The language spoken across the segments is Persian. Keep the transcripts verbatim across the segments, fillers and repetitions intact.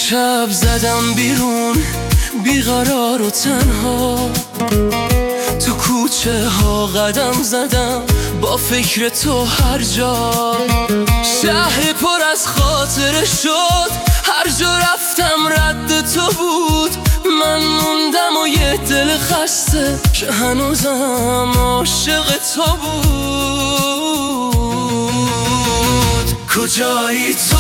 شب زدم بیرون بیقرار و تنها، تو کوچه ها قدم زدم با فکر تو هر جا. شهر پر از خاطره شد، هر جا رفتم رد تو بود. من موندم و یه دل خسته که هنوزم عاشق تو بود. کجایی تو،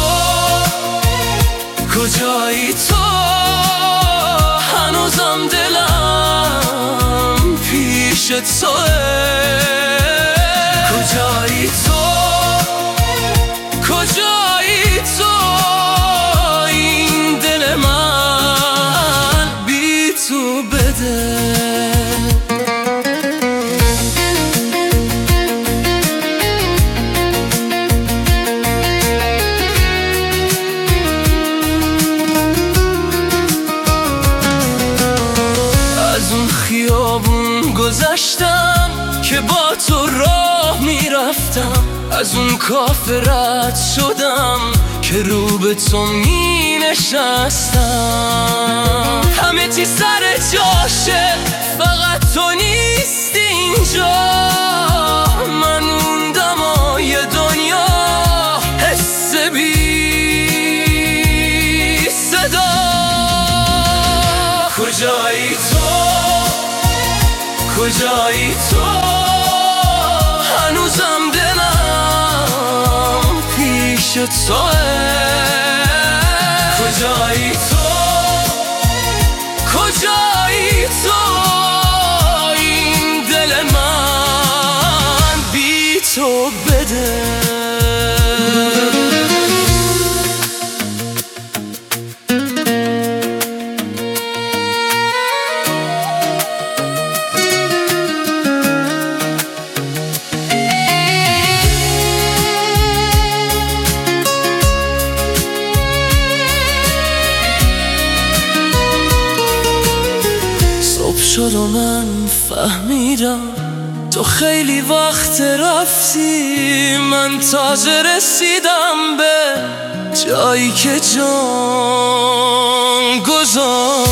کجایی تو، هنوزم دلم پیش توه. کجایی تو، کجایی تو، این دل من بی تو بده. خیابون گذشتم که با تو راه میرفتم، از اون کافه رد شدم که رو به تو می نشستم. همه چی سر جاشه، فقط تو نیست اینجا. من موندم و یه دنیا حس بی صدا. کجایی تو، کجایی تو، هنوزم دلم پیش توه. کجایی تو، کجایی تو، این دل من بی تو بده. شد و من فهمیدم تو خیلی وقت رفتی. من تازه رسیدم به جایی که جان گذاشتی.